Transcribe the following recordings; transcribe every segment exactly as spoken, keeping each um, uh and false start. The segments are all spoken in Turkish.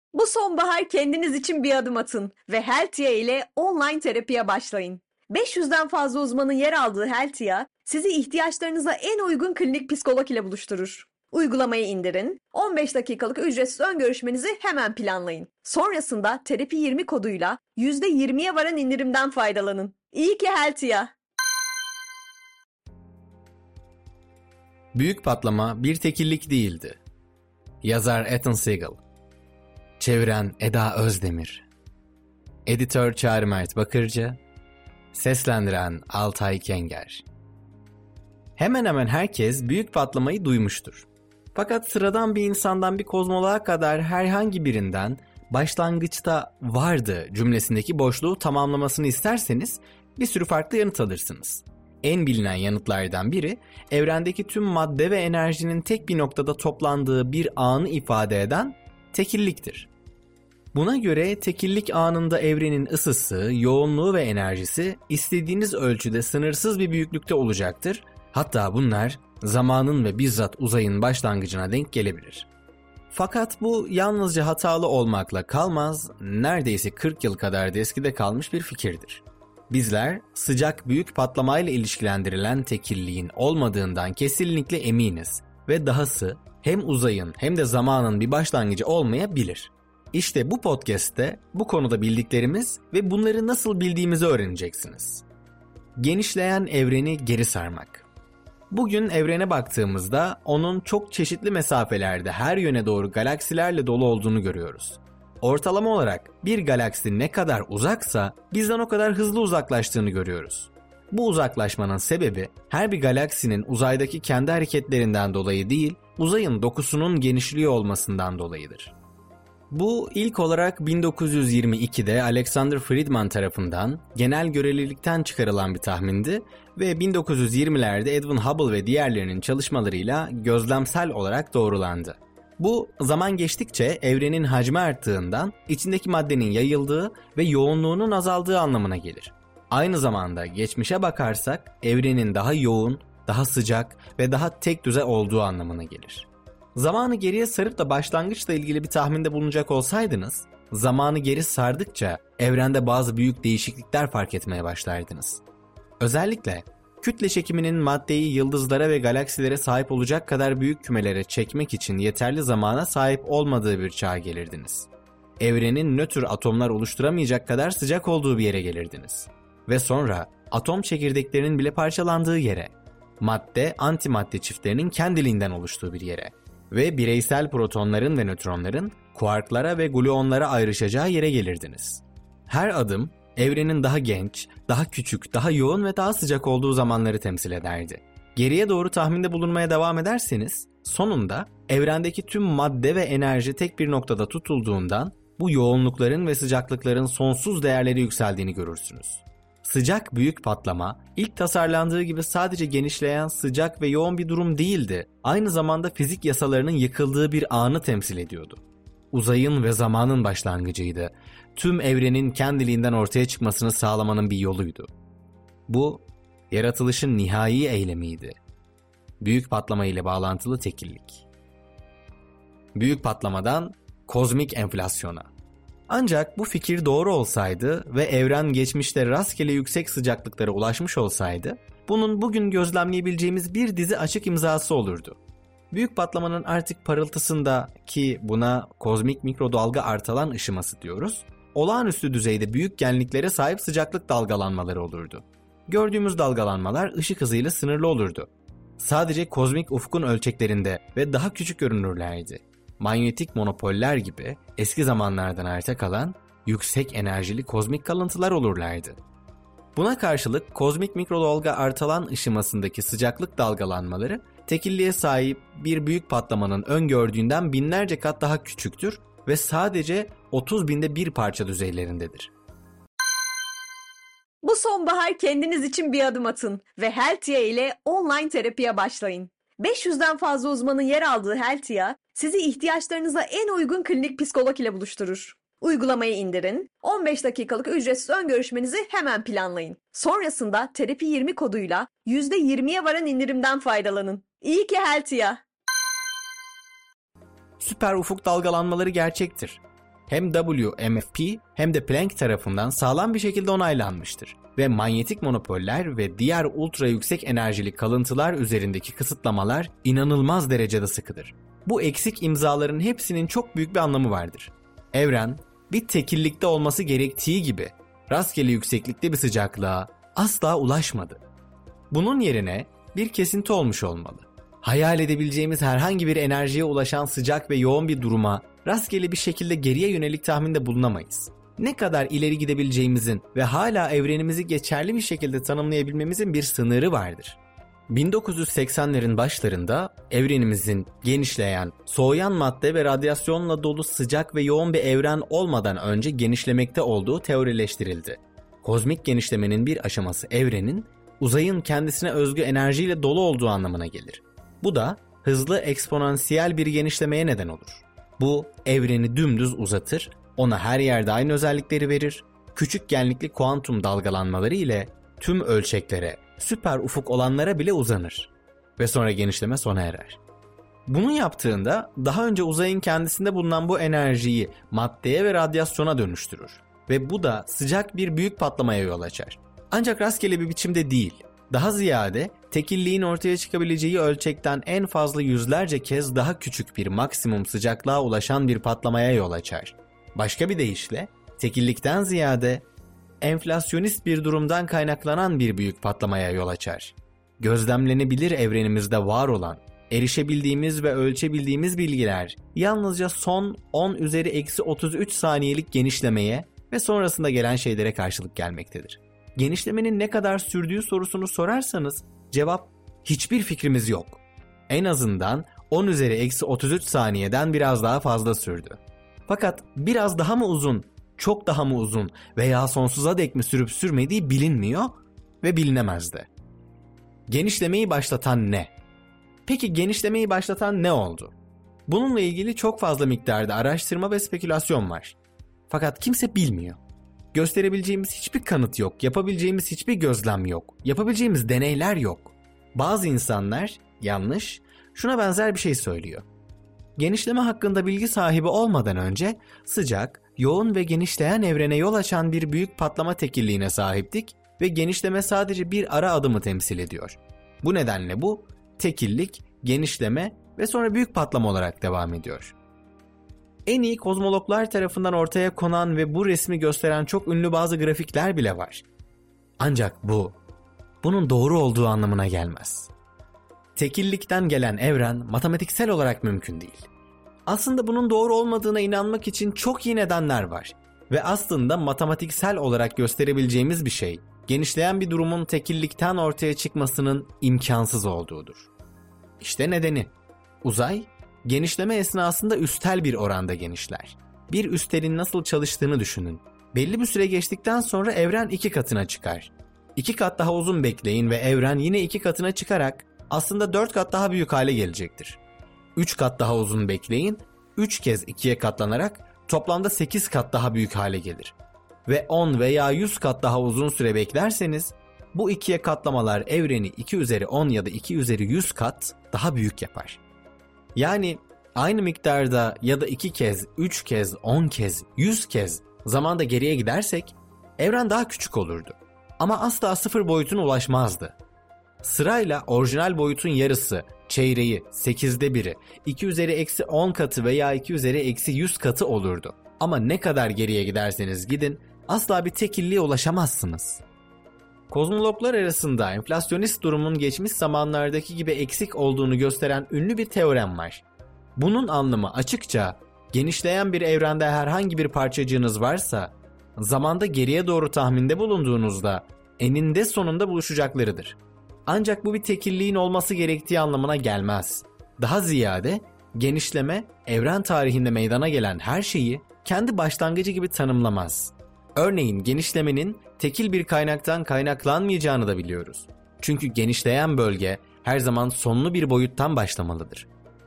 Bu sonbahar kendiniz için bir adım atın ve Heltia ile online terapiye başlayın. beş yüzden fazla uzmanın yer aldığı Heltia, sizi ihtiyaçlarınıza en uygun klinik psikolog ile buluşturur. Uygulamayı indirin, on beş dakikalık ücretsiz ön görüşmenizi hemen planlayın. Sonrasında terapi yirmi koduyla yüzde yirmiye varan indirimden faydalanın. İyi ki Heltia! Büyük Patlama bir tekillik değildi. Yazar Ethan Siegel. Çeviren Eda Özdemir. Editör Çağrı Mert Bakırcı. Seslendiren Altay Kenger. Hemen hemen herkes büyük patlamayı duymuştur. Fakat sıradan bir insandan bir kozmoloğa kadar herhangi birinden başlangıçta vardı cümlesindeki boşluğu tamamlamasını isterseniz bir sürü farklı yanıt alırsınız. En bilinen yanıtlardan biri evrendeki tüm madde ve enerjinin tek bir noktada toplandığı bir anı ifade eden tekilliktir. Buna göre tekillik anında evrenin ısısı, yoğunluğu ve enerjisi istediğiniz ölçüde sınırsız bir büyüklükte olacaktır. Hatta bunlar zamanın ve bizzat uzayın başlangıcına denk gelebilir. Fakat bu yalnızca hatalı olmakla kalmaz, neredeyse kırk yıl kadar da eskide kalmış bir fikirdir. Bizler sıcak büyük patlamayla ilişkilendirilen tekilliğin olmadığından kesinlikle eminiz ve dahası hem uzayın hem de zamanın bir başlangıcı olmayabilir. İşte bu podcast'te bu konuda bildiklerimiz ve bunları nasıl bildiğimizi öğreneceksiniz. Genişleyen evreni geri sarmak. Bugün evrene baktığımızda onun çok çeşitli mesafelerde her yöne doğru galaksilerle dolu olduğunu görüyoruz. Ortalama olarak bir galaksi ne kadar uzaksa bizden o kadar hızlı uzaklaştığını görüyoruz. Bu uzaklaşmanın sebebi her bir galaksinin uzaydaki kendi hareketlerinden dolayı değil, uzayın dokusunun genişliği olmasından dolayıdır. Bu ilk olarak bin dokuz yüz yirmi ikide Alexander Friedman tarafından genel görelilikten çıkarılan bir tahmindi ve bin dokuz yüz yirmilerde Edwin Hubble ve diğerlerinin çalışmalarıyla gözlemsel olarak doğrulandı. Bu zaman geçtikçe evrenin hacmi arttığından içindeki maddenin yayıldığı ve yoğunluğunun azaldığı anlamına gelir. Aynı zamanda geçmişe bakarsak evrenin daha yoğun, daha sıcak ve daha tek düze olduğu anlamına gelir. Zamanı geriye sarıp da başlangıçla ilgili bir tahminde bulunacak olsaydınız, zamanı geri sardıkça evrende bazı büyük değişiklikler fark etmeye başlardınız. Özellikle kütle çekiminin maddeyi yıldızlara ve galaksilere sahip olacak kadar büyük kümelere çekmek için yeterli zamana sahip olmadığı bir çağa gelirdiniz. Evrenin nötr atomlar oluşturamayacak kadar sıcak olduğu bir yere gelirdiniz. Ve sonra atom çekirdeklerinin bile parçalandığı yere, madde antimadde çiftlerinin kendiliğinden oluştuğu bir yere ve bireysel protonların ve nötronların kuarklara ve gluonlara ayrışacağı yere gelirdiniz. Her adım evrenin daha genç, daha küçük, daha yoğun ve daha sıcak olduğu zamanları temsil ederdi. Geriye doğru tahminde bulunmaya devam ederseniz, sonunda evrendeki tüm madde ve enerji tek bir noktada tutulduğundan bu yoğunlukların ve sıcaklıkların sonsuz değerleri yükseldiğini görürsünüz. Sıcak büyük patlama, ilk tasarlandığı gibi sadece genişleyen sıcak ve yoğun bir durum değildi. Aynı zamanda fizik yasalarının yıkıldığı bir anı temsil ediyordu. Uzayın ve zamanın başlangıcıydı. Tüm evrenin kendiliğinden ortaya çıkmasını sağlamanın bir yoluydu. Bu, yaratılışın nihai eylemiydi. Büyük patlama ile bağlantılı tekillik. Büyük patlamadan kozmik enflasyona. Ancak bu fikir doğru olsaydı ve evren geçmişte rastgele yüksek sıcaklıklara ulaşmış olsaydı, bunun bugün gözlemleyebileceğimiz bir dizi açık imzası olurdu. Büyük patlamanın artık parıltısında, ki buna kozmik mikrodalga artalan ışıması diyoruz, olağanüstü düzeyde büyük genliklere sahip sıcaklık dalgalanmaları olurdu. Gördüğümüz dalgalanmalar ışık hızıyla sınırlı olurdu. Sadece kozmik ufkun ölçeklerinde ve daha küçük görünürlerdi. Manyetik monopoller gibi eski zamanlardan arta kalan yüksek enerjili kozmik kalıntılar olurlardı. Buna karşılık kozmik mikrodalga artalan ışımasındaki sıcaklık dalgalanmaları tekilliğe sahip bir büyük patlamanın öngördüğünden binlerce kat daha küçüktür ve sadece otuz binde bir parça düzeylerindedir. Bu sonbahar kendiniz için bir adım atın ve Heltia ile online terapiye başlayın. beş yüzden fazla uzmanın yer aldığı Heltia, sizi ihtiyaçlarınıza en uygun klinik psikolog ile buluşturur. Uygulamayı indirin, on beş dakikalık ücretsiz ön görüşmenizi hemen planlayın. Sonrasında terapi yirmi koduyla yüzde yirmiye varan indirimden faydalanın. İyi ki Heltia! Süper ufuk dalgalanmaları gerçektir. hem W M F P hem de Planck tarafından sağlam bir şekilde onaylanmıştır ve manyetik monopoller ve diğer ultra yüksek enerjili kalıntılar üzerindeki kısıtlamalar inanılmaz derecede sıkıdır. Bu eksik imzaların hepsinin çok büyük bir anlamı vardır. Evren, bir tekillikte olması gerektiği gibi rastgele yükseklikte bir sıcaklığa asla ulaşmadı. Bunun yerine bir kesinti olmuş olmalı. Hayal edebileceğimiz herhangi bir enerjiye ulaşan sıcak ve yoğun bir duruma rastgele bir şekilde geriye yönelik tahminde bulunamayız. Ne kadar ileri gidebileceğimizin ve hala evrenimizi geçerli bir şekilde tanımlayabilmemizin bir sınırı vardır. bin dokuz yüz seksenlerin başlarında evrenimizin genişleyen, soğuyan madde ve radyasyonla dolu sıcak ve yoğun bir evren olmadan önce genişlemekte olduğu teorileştirildi. Kozmik genişlemenin bir aşaması evrenin, uzayın kendisine özgü enerjiyle dolu olduğu anlamına gelir. Bu da hızlı eksponansiyel bir genişlemeye neden olur. Bu evreni dümdüz uzatır, ona her yerde aynı özellikleri verir, küçük genlikli kuantum dalgalanmaları ile tüm ölçeklere, süper ufuk olanlara bile uzanır ve sonra genişleme sona erer. Bunu yaptığında daha önce uzayın kendisinde bulunan bu enerjiyi maddeye ve radyasyona dönüştürür ve bu da sıcak bir büyük patlamaya yol açar. Ancak rastgele bir biçimde değil, daha ziyade tekilliğin ortaya çıkabileceği ölçekten en fazla yüzlerce kez daha küçük bir maksimum sıcaklığa ulaşan bir patlamaya yol açar. Başka bir deyişle, tekillikten ziyade enflasyonist bir durumdan kaynaklanan bir büyük patlamaya yol açar. Gözlemlenebilir evrenimizde var olan, erişebildiğimiz ve ölçebildiğimiz bilgiler yalnızca son on üzeri eksi otuz üç saniyelik genişlemeye ve sonrasında gelen şeylere karşılık gelmektedir. Genişlemenin ne kadar sürdüğü sorusunu sorarsanız cevap hiçbir fikrimiz yok. En azından on üzeri eksi otuz üç saniyeden biraz daha fazla sürdü. Fakat biraz daha mı uzun, çok daha mı uzun veya sonsuza dek mi sürüp sürmediği bilinmiyor ve bilinemez de. Genişlemeyi başlatan ne? Peki genişlemeyi başlatan ne oldu? Bununla ilgili çok fazla miktarda araştırma ve spekülasyon var. Fakat kimse bilmiyor. Gösterebileceğimiz hiçbir kanıt yok, yapabileceğimiz hiçbir gözlem yok, yapabileceğimiz deneyler yok. Bazı insanlar, yanlış, şuna benzer bir şey söylüyor. Genişleme hakkında bilgi sahibi olmadan önce sıcak, yoğun ve genişleyen evrene yol açan bir büyük patlama tekilliğine sahiptik ve genişleme sadece bir ara adımı temsil ediyor. Bu nedenle bu, tekillik, genişleme ve sonra büyük patlama olarak devam ediyor. En iyi kozmologlar tarafından ortaya konan ve bu resmi gösteren çok ünlü bazı grafikler bile var. Ancak bu, bunun doğru olduğu anlamına gelmez. Tekillikten gelen evren matematiksel olarak mümkün değil. Aslında bunun doğru olmadığına inanmak için çok iyi nedenler var. Ve aslında matematiksel olarak gösterebileceğimiz bir şey, genişleyen bir durumun tekillikten ortaya çıkmasının imkansız olduğudur. İşte nedeni. Uzay, genişleme esnasında üstel bir oranda genişler. Bir üstelin nasıl çalıştığını düşünün. Belli bir süre geçtikten sonra evren iki katına çıkar. İki kat daha uzun bekleyin ve evren yine iki katına çıkarak aslında dört kat daha büyük hale gelecektir. Üç kat daha uzun bekleyin, üç kez ikiye katlanarak toplamda sekiz kat daha büyük hale gelir. Ve on veya yüz kat daha uzun süre beklerseniz bu ikiye katlamalar evreni iki üzeri on ya da iki üzeri yüz kat daha büyük yapar. Yani aynı miktarda ya da iki kez, üç kez, on kez, yüz kez zamanda geriye gidersek evren daha küçük olurdu. Ama asla sıfır boyutuna ulaşmazdı. Sırayla orijinal boyutun yarısı, çeyreği, sekizde biri, iki üzeri eksi on katı veya iki üzeri eksi yüz katı olurdu. Ama ne kadar geriye giderseniz gidin asla bir tekilliğe ulaşamazsınız. Kozmologlar arasında enflasyonist durumun geçmiş zamanlardaki gibi eksik olduğunu gösteren ünlü bir teorem var. Bunun anlamı açıkça genişleyen bir evrende herhangi bir parçacığınız varsa zamanda geriye doğru tahminde bulunduğunuzda eninde sonunda buluşacaklarıdır. Ancak bu bir tekilliğin olması gerektiği anlamına gelmez. Daha ziyade genişleme evren tarihinde meydana gelen her şeyi kendi başlangıcı gibi tanımlamaz. Örneğin genişlemenin tekil bir kaynaktan kaynaklanmayacağını da biliyoruz. Çünkü genişleyen bölge her zaman sonlu bir boyuttan başlamalıdır.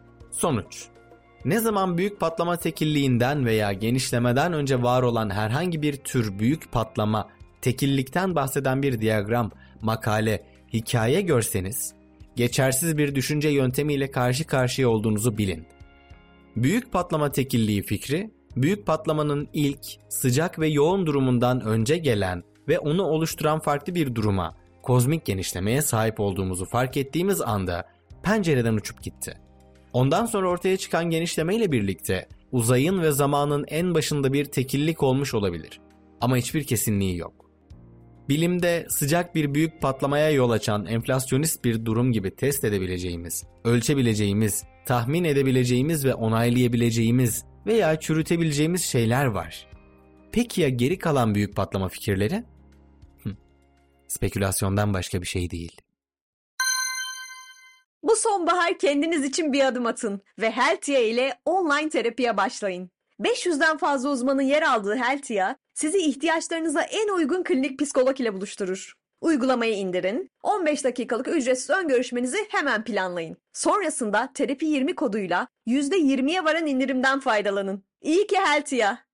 Sonuç: ne zaman büyük patlama tekilliğinden veya genişlemeden önce var olan herhangi bir tür büyük patlama, tekillikten bahseden bir diyagram, makale, hikaye görseniz, geçersiz bir düşünce yöntemiyle karşı karşıya olduğunuzu bilin. Büyük patlama tekilliği fikri, büyük patlamanın ilk, sıcak ve yoğun durumundan önce gelen ve onu oluşturan farklı bir duruma, kozmik genişlemeye sahip olduğumuzu fark ettiğimiz anda pencereden uçup gitti. Ondan sonra ortaya çıkan genişlemeyle birlikte uzayın ve zamanın en başında bir tekillik olmuş olabilir. Ama hiçbir kesinliği yok. Bilimde sıcak bir büyük patlamaya yol açan enflasyonist bir durum gibi test edebileceğimiz, ölçebileceğimiz, tahmin edebileceğimiz ve onaylayabileceğimiz veya çürütebileceğimiz şeyler var. Peki ya geri kalan büyük patlama fikirleri? Hı, spekülasyondan başka bir şey değil. Bu sonbahar kendiniz için bir adım atın ve Heltia ile online terapiye başlayın. beş yüzden fazla uzmanın yer aldığı Heltia, sizi ihtiyaçlarınıza en uygun klinik psikolog ile buluşturur. Uygulamayı indirin, on beş dakikalık ücretsiz ön görüşmenizi hemen planlayın. Sonrasında terapi yirmi koduyla yüzde yirmiye varan indirimden faydalanın. İyi ki Heltia!